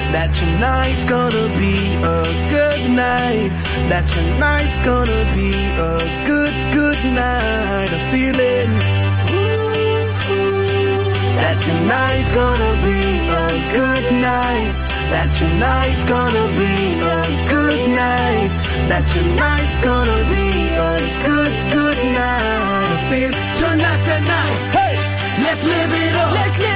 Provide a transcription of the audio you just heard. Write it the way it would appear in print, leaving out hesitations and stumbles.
that tonight's gonna be a good night, that tonight's gonna be a good, good night. I'm feeling that tonight's gonna be a good night, that tonight's gonna be a good night, that tonight's gonna be a good, good night. I feel tonight's the night. Hey, let's live it up.